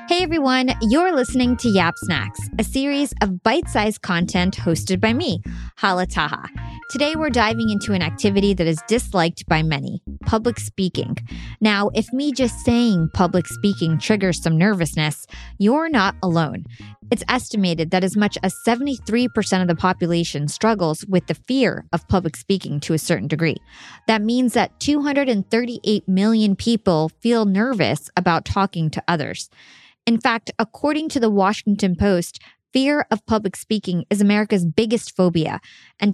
Hey everyone, you're listening to Yap Snacks, a series of bite-sized content hosted by me, Hala Taha. Today we're diving into an activity that is disliked by many, public speaking. Now, if me just saying public speaking triggers some nervousness, you're not alone. It's estimated that as much as 73% of the population struggles with the fear of public speaking to a certain degree. That means that 238 million people feel nervous about talking to others. In fact, according to the Washington Post, fear of public speaking is America's biggest phobia, and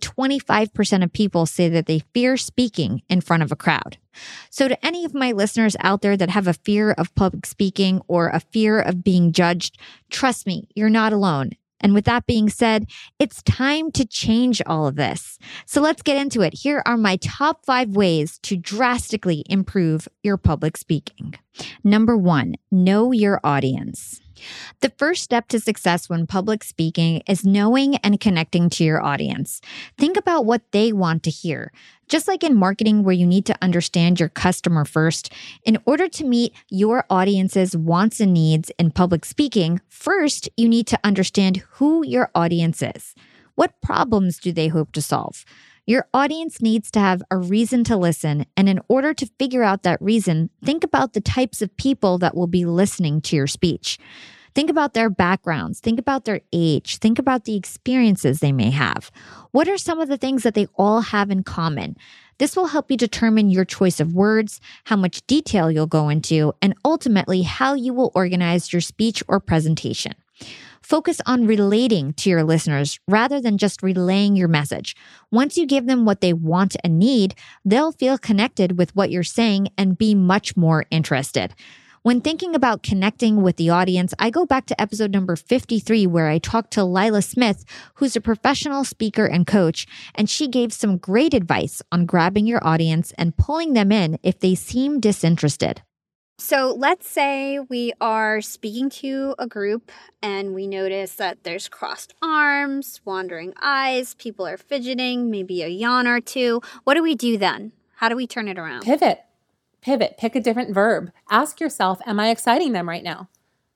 25% of people say that they fear speaking in front of a crowd. So to any of my listeners out there that have a fear of public speaking or a fear of being judged, trust me, you're not alone. And with that being said, it's time to change all of this. So let's get into it. Here are my top 5 ways to drastically improve your public speaking. Number 1, know your audience. The first step to success when public speaking is knowing and connecting to your audience. Think about what they want to hear. Just like in marketing, where you need to understand your customer first, in order to meet your audience's wants and needs in public speaking, first you need to understand who your audience is. What problems do they hope to solve? Your audience needs to have a reason to listen, and in order to figure out that reason, think about the types of people that will be listening to your speech. Think about their backgrounds, think about their age, think about the experiences they may have. What are some of the things that they all have in common? This will help you determine your choice of words, how much detail you'll go into, and ultimately how you will organize your speech or presentation. Focus on relating to your listeners rather than just relaying your message. Once you give them what they want and need, they'll feel connected with what you're saying and be much more interested. When thinking about connecting with the audience, I go back to episode number 53, where I talked to Lila Smith, who's a professional speaker and coach, and she gave some great advice on grabbing your audience and pulling them in if they seem disinterested. So let's say we are speaking to a group and we notice that there's crossed arms, wandering eyes, people are fidgeting, maybe a yawn or two. What do we do then? How do we turn it around? Pivot. Pick a different verb. Ask yourself, am I exciting them right now?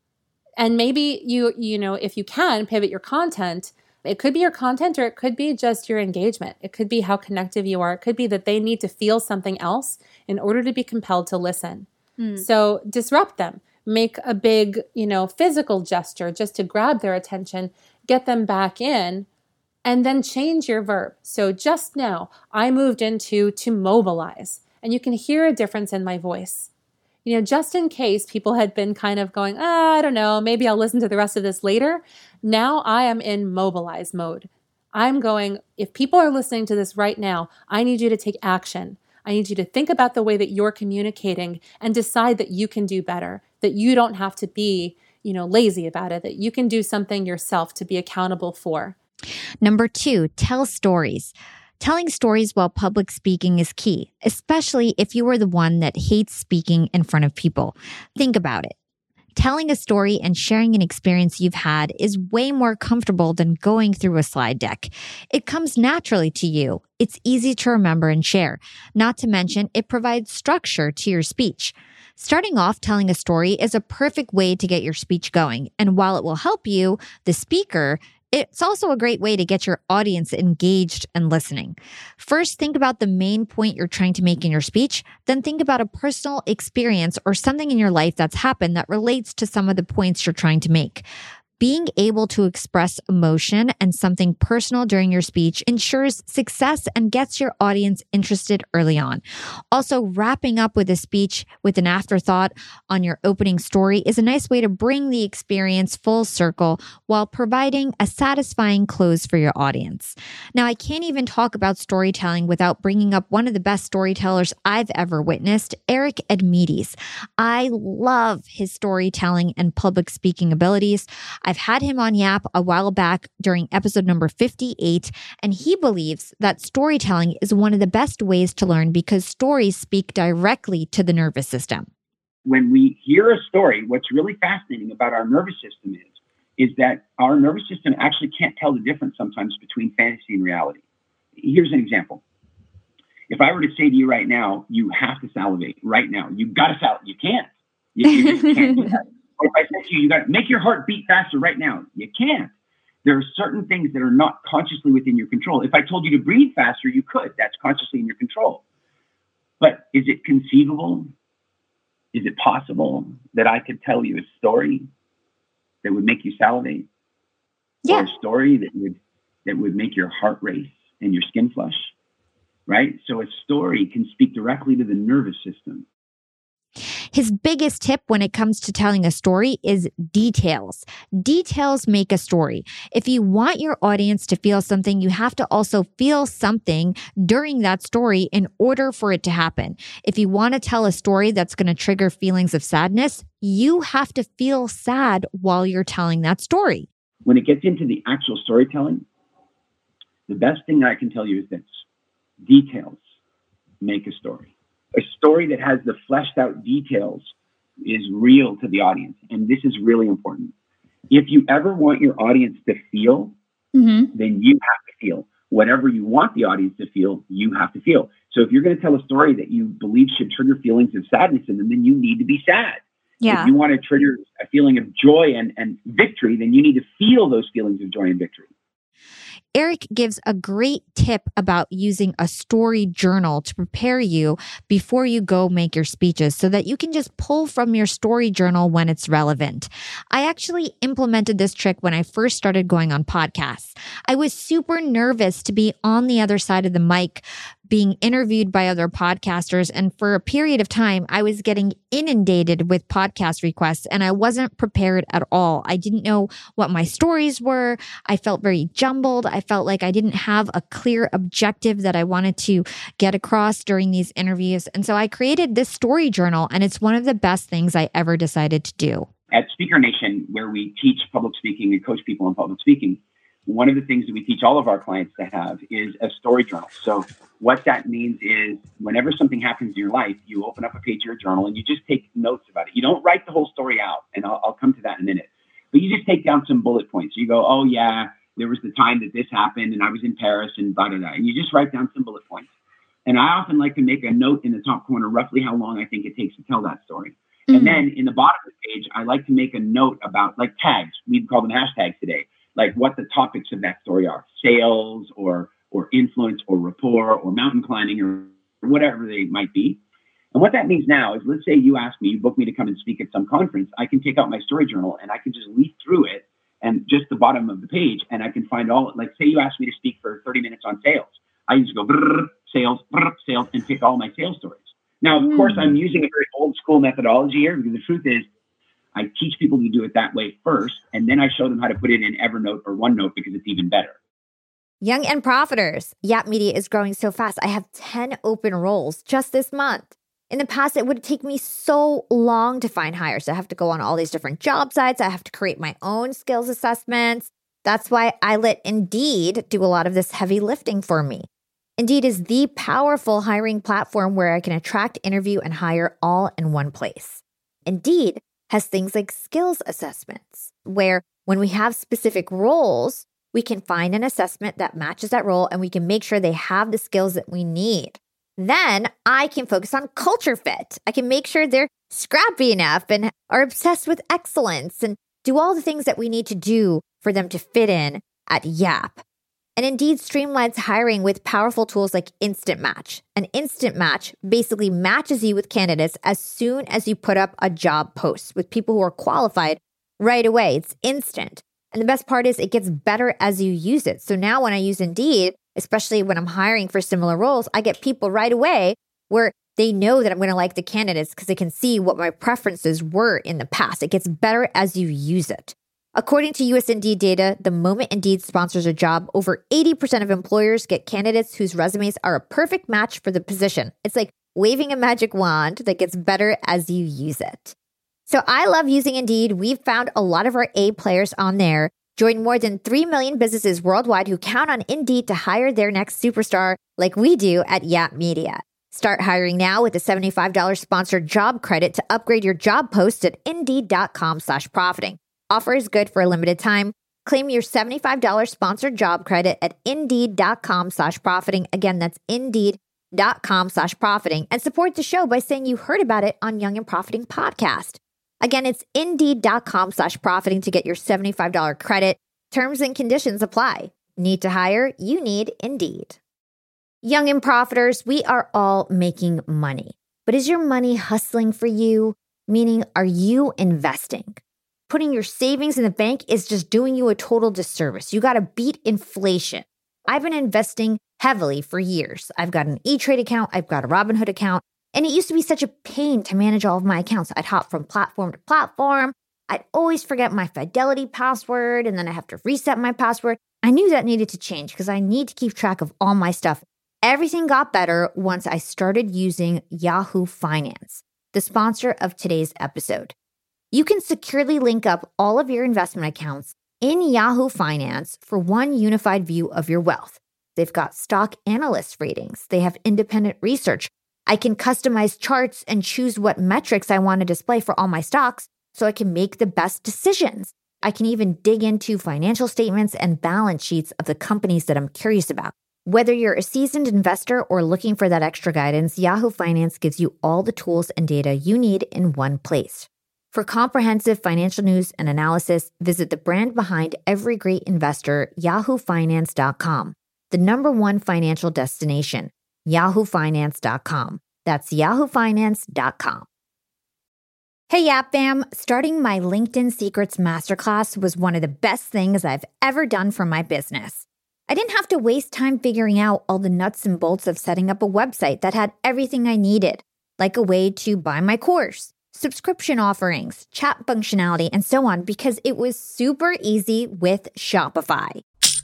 And maybe you know, if you can, pivot your content. It could be your content, or it could be just your engagement. It could be how connective you are. It could be that they need to feel something else in order to be compelled to listen. So disrupt them. Make a big, physical gesture just to grab their attention, get them back in, and then change your verb. So just now, I moved into to mobilize. And you can hear a difference in my voice. Just in case people had been kind of going, I don't know, maybe I'll listen to the rest of this later. Now I am in mobilize mode. I'm going, if people are listening to this right now, I need you to take action. I need you to think about the way that you're communicating and decide that you can do better, that you don't have to be, lazy about it, that you can do something yourself to be accountable for. Number 2, tell stories. Telling stories while public speaking is key, especially if you are the one that hates speaking in front of people. Think about it. Telling a story and sharing an experience you've had is way more comfortable than going through a slide deck. It comes naturally to you. It's easy to remember and share. Not to mention, it provides structure to your speech. Starting off telling a story is a perfect way to get your speech going. And while it will help you, the speaker, it's also a great way to get your audience engaged and listening. First, think about the main point you're trying to make in your speech. Then think about a personal experience or something in your life that's happened that relates to some of the points you're trying to make. Being able to express emotion and something personal during your speech ensures success and gets your audience interested early on. Also, wrapping up with a speech with an afterthought on your opening story is a nice way to bring the experience full circle while providing a satisfying close for your audience. Now, I can't even talk about storytelling without bringing up one of the best storytellers I've ever witnessed, Eric Edmeades. I love his storytelling and public speaking abilities. I've had him on Yap a while back during episode number 58, and he believes that storytelling is one of the best ways to learn because stories speak directly to the nervous system. When we hear a story, what's really fascinating about our nervous system is that our nervous system actually can't tell the difference sometimes between fantasy and reality. Here's an example. If I were to say to you right now, you have to salivate right now. You've got to salivate. You can't. You just can't do that. Or if I said to you, you got to make your heart beat faster right now. You can't. There are certain things that are not consciously within your control. If I told you to breathe faster, you could. That's consciously in your control. But is it conceivable? Is it possible that I could tell you a story that would make you salivate? Yeah. Or a story that would make your heart race and your skin flush, right? So a story can speak directly to the nervous system. His biggest tip when it comes to telling a story is details. Details make a story. If you want your audience to feel something, you have to also feel something during that story in order for it to happen. If you want to tell a story that's going to trigger feelings of sadness, you have to feel sad while you're telling that story. When it gets into the actual storytelling, the best thing I can tell you is this: details make a story. A story that has the fleshed out details is real to the audience. And this is really important. If you ever want your audience to feel, then you have to feel. Whatever you want the audience to feel, you have to feel. So if you're going to tell a story that you believe should trigger feelings of sadness in them, then you need to be sad. Yeah. If you want to trigger a feeling of joy and victory, then you need to feel those feelings of joy and victory. Eric gives a great tip about using a story journal to prepare you before you go make your speeches so that you can just pull from your story journal when it's relevant. I actually implemented this trick when I first started going on podcasts. I was super nervous to be on the other side of the mic being interviewed by other podcasters. And for a period of time, I was getting inundated with podcast requests and I wasn't prepared at all. I didn't know what my stories were. I felt very jumbled. I felt like I didn't have a clear objective that I wanted to get across during these interviews. And so I created this story journal, and it's one of the best things I ever decided to do. At Speaker Nation, where we teach public speaking and coach people on public speaking, one of the things that we teach all of our clients to have is a story journal. So what that means is whenever something happens in your life, you open up a page of your journal and you just take notes about it. You don't write the whole story out, and I'll come to that in a minute. But you just take down some bullet points. You go, oh yeah, there was the time that this happened and I was in Paris and blah, blah, blah. And you just write down some bullet points. And I often like to make a note in the top corner, roughly how long I think it takes to tell that story. Mm-hmm. And then in the bottom of the page, I like to make a note about like tags. We'd call them hashtags today. Like what the topics of that story are: sales or influence or rapport or mountain climbing or whatever they might be. And what that means now is, let's say you ask me, you book me to come and speak at some conference. I can take out my story journal and I can just leaf through it and just the bottom of the page. And I can find all, like say you asked me to speak for 30 minutes on sales. I just go sales, and pick all my sales stories. Now, of course, I'm using a very old school methodology here because the truth is, I teach people to do it that way first, and then I show them how to put it in Evernote or OneNote because it's even better. Young and Profiters. Yap Media is growing so fast. I have 10 open roles just this month. In the past, it would take me so long to find hires. I have to go on all these different job sites. I have to create my own skills assessments. That's why I let Indeed do a lot of this heavy lifting for me. Indeed is the powerful hiring platform where I can attract, interview, and hire all in one place. Indeed has things like skills assessments, where when we have specific roles, we can find an assessment that matches that role and we can make sure they have the skills that we need. Then I can focus on culture fit. I can make sure they're scrappy enough and are obsessed with excellence and do all the things that we need to do for them to fit in at Yap. And Indeed streamlines hiring with powerful tools like Instant Match. An Instant Match basically matches you with candidates as soon as you put up a job post with people who are qualified right away. It's instant. And the best part is it gets better as you use it. So now when I use Indeed, especially when I'm hiring for similar roles, I get people right away where they know that I'm going to like the candidates because they can see what my preferences were in the past. It gets better as you use it. According to US Indeed data, the moment Indeed sponsors a job, over 80% of employers get candidates whose resumes are a perfect match for the position. It's like waving a magic wand that gets better as you use it. So I love using Indeed. We've found a lot of our A players on there. Join more than 3 million businesses worldwide who count on Indeed to hire their next superstar like we do at Yap Media. Start hiring now with a $75 sponsored job credit to upgrade your job post at Indeed.com/profiting. Offer is good for a limited time. Claim your $75 sponsored job credit at Indeed.com/profiting. Again, that's Indeed.com/profiting. And support the show by saying you heard about it on Young and Profiting Podcast. Again, it's Indeed.com/profiting to get your $75 credit. Terms and conditions apply. Need to hire? You need Indeed. Young and profiters, we are all making money. But is your money hustling for you? Meaning, are you investing? Putting your savings in the bank is just doing you a total disservice. You got to beat inflation. I've been investing heavily for years. I've got an E-Trade account. I've got a Robinhood account. And it used to be such a pain to manage all of my accounts. I'd hop from platform to platform. I'd always forget my Fidelity password, and then I have to reset my password. I knew that needed to change because I need to keep track of all my stuff. Everything got better once I started using Yahoo Finance, the sponsor of today's episode. You can securely link up all of your investment accounts in Yahoo Finance for one unified view of your wealth. They've got stock analyst ratings. They have independent research. I can customize charts and choose what metrics I want to display for all my stocks so I can make the best decisions. I can even dig into financial statements and balance sheets of the companies that I'm curious about. Whether you're a seasoned investor or looking for that extra guidance, Yahoo Finance gives you all the tools and data you need in one place. For comprehensive financial news and analysis, visit the brand behind every great investor, yahoofinance.com, the #1 financial destination, yahoofinance.com. That's yahoofinance.com. Hey, Yap Fam! Starting my LinkedIn Secrets Masterclass was one of the best things I've ever done for my business. I didn't have to waste time figuring out all the nuts and bolts of setting up a website that had everything I needed, like a way to buy my course, subscription offerings, chat functionality, and so on, because it was super easy with Shopify.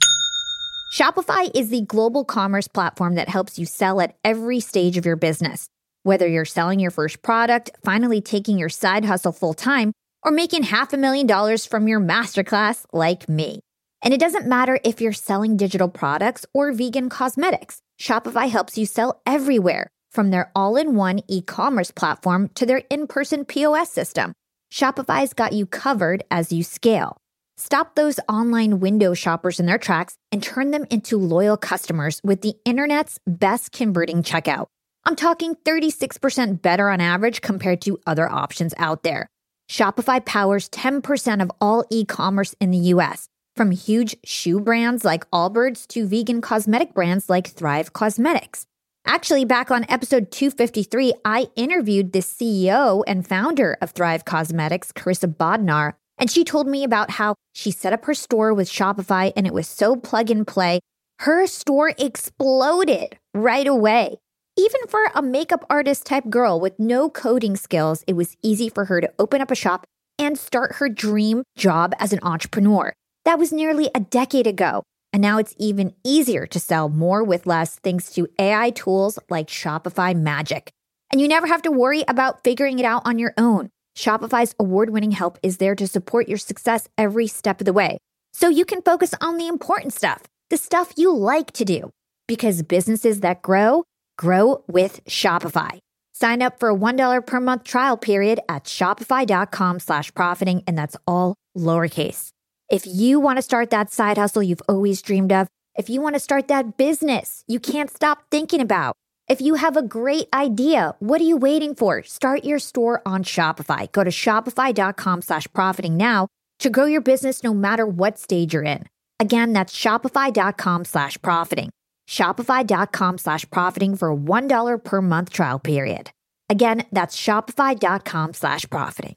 Shopify is the global commerce platform that helps you sell at every stage of your business. Whether you're selling your first product, finally taking your side hustle full-time, or making $500,000 from your masterclass like me. And it doesn't matter if you're selling digital products or vegan cosmetics. Shopify helps you sell everywhere, from their all-in-one e-commerce platform to their in-person POS system. Shopify's got you covered as you scale. Stop those online window shoppers in their tracks and turn them into loyal customers with the internet's best converting checkout. I'm talking 36% better on average compared to other options out there. Shopify powers 10% of all e-commerce in the US, from huge shoe brands like Allbirds to vegan cosmetic brands like Thrive Cosmetics. Actually, back on episode 253, I interviewed the CEO and founder of Thrive Cosmetics, Carissa Bodnar, and she told me about how she set up her store with Shopify and it was so plug and play. Her store exploded right away. Even for a makeup artist type girl with no coding skills, it was easy for her to open up a shop and start her dream job as an entrepreneur. That was nearly a decade ago. And now it's even easier to sell more with less thanks to AI tools like Shopify Magic. And you never have to worry about figuring it out on your own. Shopify's award-winning help is there to support your success every step of the way. So you can focus on the important stuff, the stuff you like to do. Because businesses that grow with Shopify. Sign up for a $1 per month trial period at shopify.com/profiting, and that's all lowercase. If you want to start that side hustle you've always dreamed of, if you want to start that business you can't stop thinking about, if you have a great idea, what are you waiting for? Start your store on Shopify. Go to shopify.com/profiting now to grow your business no matter what stage you're in. Again, that's shopify.com/profiting. Shopify.com/profiting for a $1 per month trial period. Again, that's shopify.com/profiting.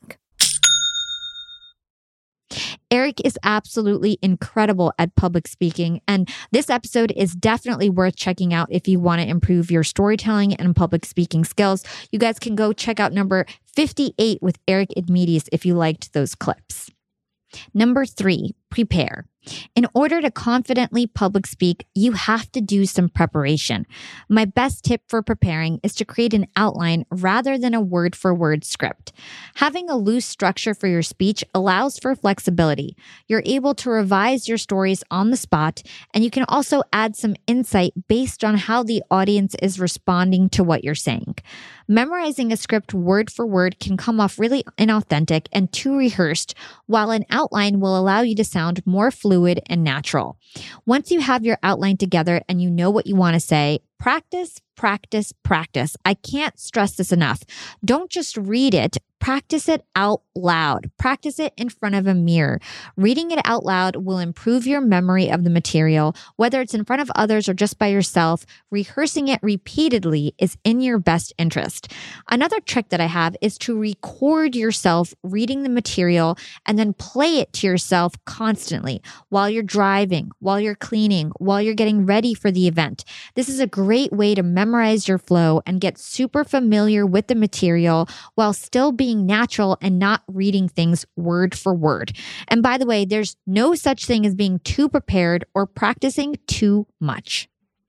Eric is absolutely incredible at public speaking, and this episode is definitely worth checking out if you want to improve your storytelling and public speaking skills. You guys can go check out number 58 with Eric Edmeades if you liked those clips. Number 3, prepare. In order to confidently public speak, you have to do some preparation. My best tip for preparing is to create an outline rather than a word-for-word script. Having a loose structure for your speech allows for flexibility. You're able to revise your stories on the spot, and you can also add some insight based on how the audience is responding to what you're saying. Memorizing a script word for word can come off really inauthentic and too rehearsed, while an outline will allow you to sound more fluid and natural. Once you have your outline together and you know what you want to say, practice, practice, practice. I can't stress this enough. Don't just read it. Practice it out loud. Practice it in front of a mirror. Reading it out loud will improve your memory of the material, whether it's in front of others or just by yourself. Rehearsing it repeatedly is in your best interest. Another trick that I have is to record yourself reading the material and then play it to yourself constantly while you're driving, while you're cleaning, while you're getting ready for the event. This is a great way to memorize your flow and get super familiar with the material while still being natural and not reading things word for word. And by the way, there's no such thing as being too prepared or practicing too much.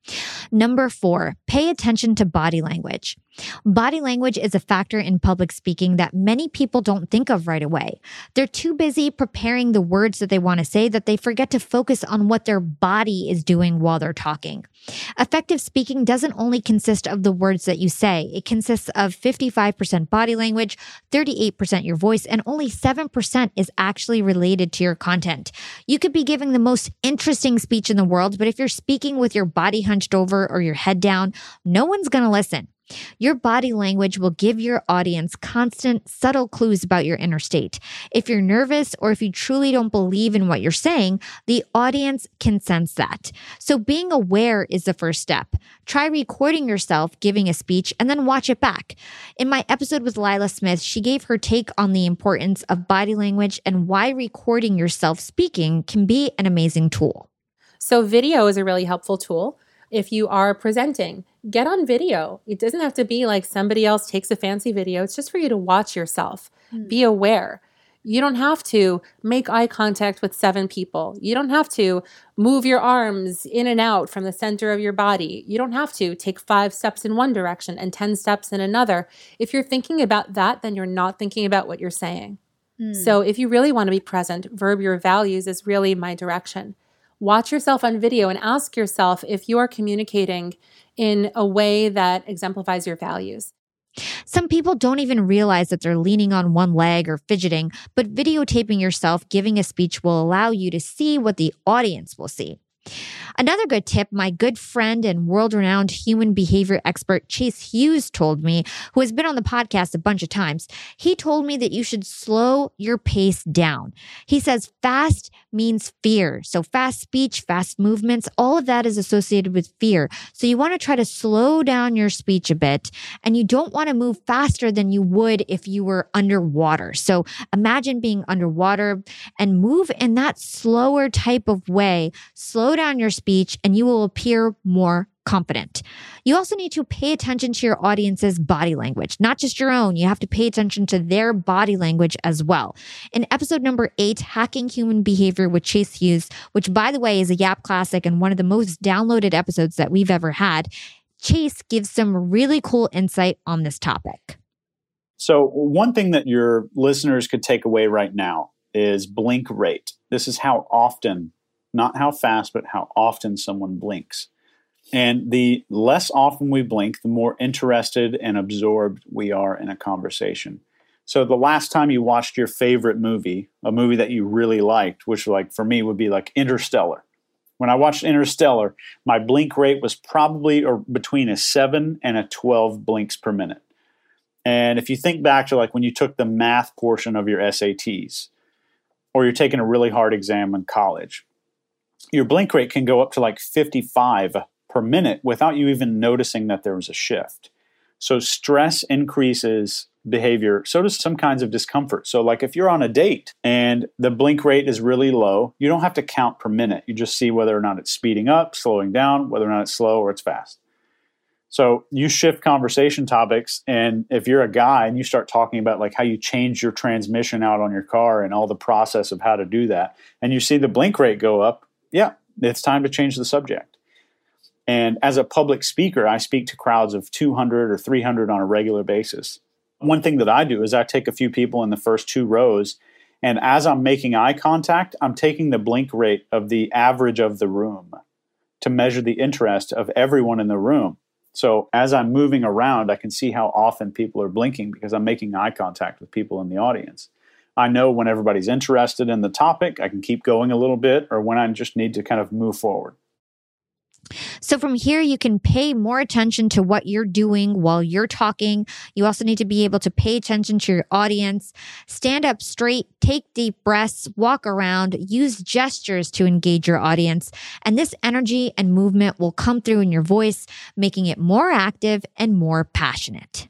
Number 4, pay attention to body language. Body language is a factor in public speaking that many people don't think of right away. They're too busy preparing the words that they want to say that they forget to focus on what their body is doing while they're talking. Effective speaking doesn't only consist of the words that you say. It consists of 55% body language, 38% your voice, and only 7% is actually related to your content. You could be giving the most interesting speech in the world, but if you're speaking with your body hunched over or your head down, no one's going to listen. Your body language will give your audience constant, subtle clues about your inner state. If you're nervous or if you truly don't believe in what you're saying, the audience can sense that. So being aware is the first step. Try recording yourself giving a speech and then watch it back. In my episode with Lila Smith, she gave her take on the importance of body language and why recording yourself speaking can be an amazing tool. So video is a really helpful tool. If you are presenting, get on video. It doesn't have to be like somebody else takes a fancy video. It's just for you to watch yourself. Be aware. You don't have to make eye contact with 7 people. You don't have to move your arms in and out from the center of your body. You don't have to take 5 steps in one direction and 10 steps in another. If you're thinking about that, then you're not thinking about what you're saying. So if you really want to be present, verb your values is really my direction. Watch yourself on video and ask yourself if you are communicating in a way that exemplifies your values. Some people don't even realize that they're leaning on one leg or fidgeting, but videotaping yourself giving a speech will allow you to see what the audience will see. Another good tip, my good friend and world-renowned human behavior expert Chase Hughes told me, who has been on the podcast a bunch of times. He told me that you should slow your pace down. He says fast means fear. So fast speech, fast movements, all of that is associated with fear. So you want to try to slow down your speech a bit, and you don't want to move faster than you would if you were underwater. So imagine being underwater and move in that slower type of way. Slow down your speech and you will appear more confident. You also need to pay attention to your audience's body language, not just your own. You have to pay attention to their body language as well. In episode number 8, Hacking Human Behavior with Chase Hughes, which by the way is a Yap classic and one of the most downloaded episodes that we've ever had, Chase gives some really cool insight on this topic. So one thing that your listeners could take away right now is blink rate. This is how often, not how fast, but how often someone blinks. And the less often we blink, the more interested and absorbed we are in a conversation. So the last time you watched your favorite movie, a movie that you really liked, which like for me would be like Interstellar. When I watched Interstellar, my blink rate was probably between a 7 and a 12 blinks per minute. And if you think back to like when you took the math portion of your SATs, or you're taking a really hard exam in college, your blink rate can go up to like 55 per minute without you even noticing that there was a shift. So stress increases behavior. So does some kinds of discomfort. So like if you're on a date and the blink rate is really low, you don't have to count per minute. You just see whether or not it's speeding up, slowing down, whether or not it's slow or it's fast. So you shift conversation topics, and if you're a guy and you start talking about like how you change your transmission out on your car and all the process of how to do that, and you see the blink rate go up, yeah, it's time to change the subject. And as a public speaker, I speak to crowds of 200 or 300 on a regular basis. One thing that I do is I take a few people in the first 2 rows, and as I'm making eye contact, I'm taking the blink rate of the average of the room to measure the interest of everyone in the room. So as I'm moving around, I can see how often people are blinking because I'm making eye contact with people in the audience. I know when everybody's interested in the topic, I can keep going a little bit, or when I just need to kind of move forward. So from here, you can pay more attention to what you're doing while you're talking. You also need to be able to pay attention to your audience, stand up straight, take deep breaths, walk around, use gestures to engage your audience. And this energy and movement will come through in your voice, making it more active and more passionate.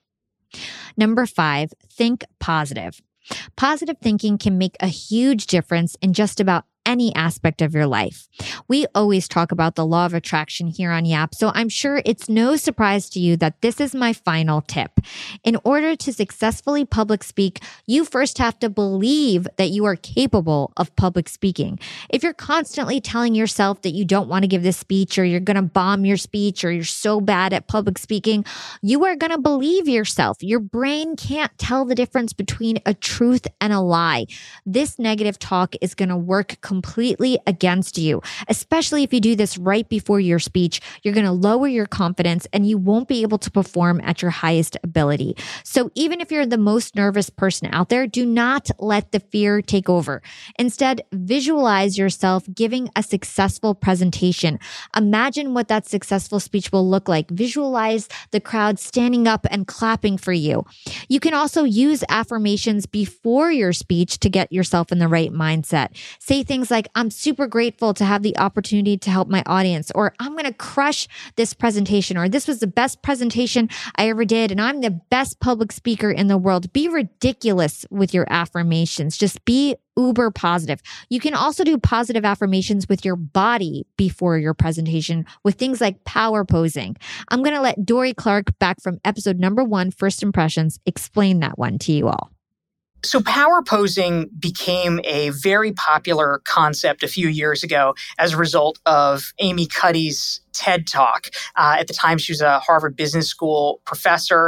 Number 5, think positive. Positive thinking can make a huge difference in just about any aspect of your life. We always talk about the law of attraction here on Yap, so I'm sure it's no surprise to you that this is my final tip. In order to successfully public speak, you first have to believe that you are capable of public speaking. If you're constantly telling yourself that you don't want to give this speech, or you're going to bomb your speech, or you're so bad at public speaking, you are going to believe yourself. Your brain can't tell the difference between a truth and a lie. This negative talk is going to work completely against you, especially if you do this right before your speech. You're going to lower your confidence and you won't be able to perform at your highest ability. So even if you're the most nervous person out there, do not let the fear take over. Instead, visualize yourself giving a successful presentation. Imagine what that successful speech will look like. Visualize the crowd standing up and clapping for you. You can also use affirmations before your speech to get yourself in the right mindset. Say things like, I'm super grateful to have the opportunity to help my audience, or I'm going to crush this presentation, or this was the best presentation I ever did, and I'm the best public speaker in the world. Be ridiculous with your affirmations. Just be uber positive. You can also do positive affirmations with your body before your presentation with things like power posing. I'm going to let Dorie Clark, back from episode number 1, First Impressions, explain that one to you all. So power posing became a very popular concept a few years ago as a result of Amy Cuddy's TED Talk. At the time, she was a Harvard Business School professor,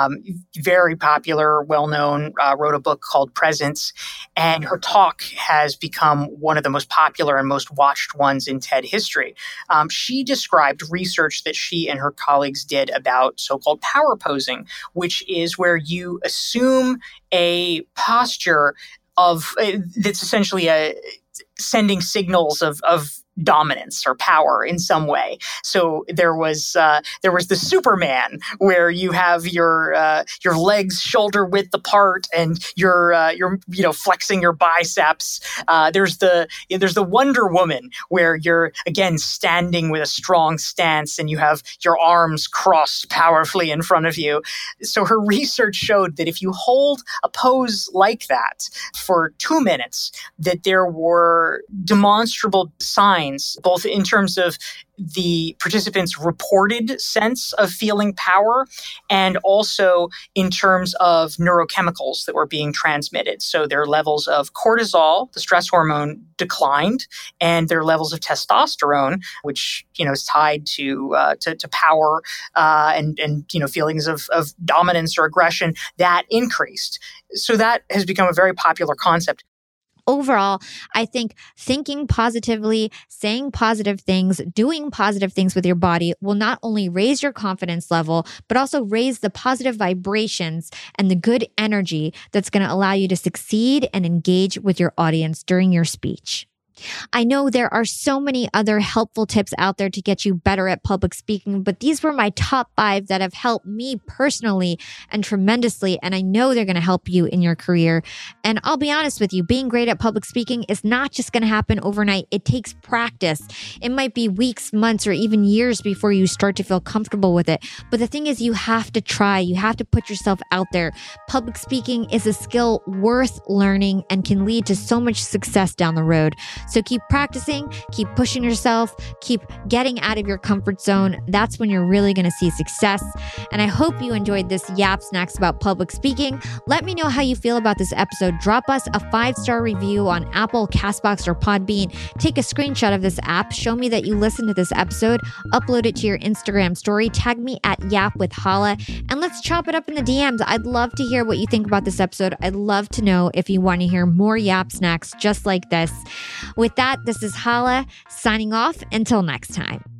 very popular, well-known, wrote a book called Presence. And her talk has become one of the most popular and most watched ones in TED history. She described research that she and her colleagues did about so-called power posing, which is where you assume a posture of that's essentially sending signals of dominance or power in some way. So there was the Superman, where you have your legs shoulder width apart and you're flexing your biceps. There's the Wonder Woman, where you're again standing with a strong stance and you have your arms crossed powerfully in front of you. So her research showed that if you hold a pose like that for 2 minutes, that there were demonstrable signs, both in terms of the participants' reported sense of feeling power and also in terms of neurochemicals that were being transmitted. So their levels of cortisol, the stress hormone, declined, and their levels of testosterone, which is tied to power and feelings of dominance or aggression, that increased. So that has become a very popular concept. Overall, I think thinking positively, saying positive things, doing positive things with your body will not only raise your confidence level, but also raise the positive vibrations and the good energy that's going to allow you to succeed and engage with your audience during your speech. I know there are so many other helpful tips out there to get you better at public speaking, but these were my top 5 that have helped me personally and tremendously, and I know they're going to help you in your career. And I'll be honest with you, being great at public speaking is not just going to happen overnight. It takes practice. It might be weeks, months, or even years before you start to feel comfortable with it. But the thing is, you have to try. You have to put yourself out there. Public speaking is a skill worth learning and can lead to so much success down the road. So keep practicing, keep pushing yourself, keep getting out of your comfort zone. That's when you're really going to see success. And I hope you enjoyed this Yap Snacks about public speaking. Let me know how you feel about this episode. Drop us a 5-star review on Apple, Castbox, or Podbean. Take a screenshot of this app. Show me that you listened to this episode. Upload it to your Instagram story. Tag me at Yap with Hala. And let's chop it up in the DMs. I'd love to hear what you think about this episode. I'd love to know if you want to hear more Yap Snacks just like this. With that, this is Hala signing off. Until next time.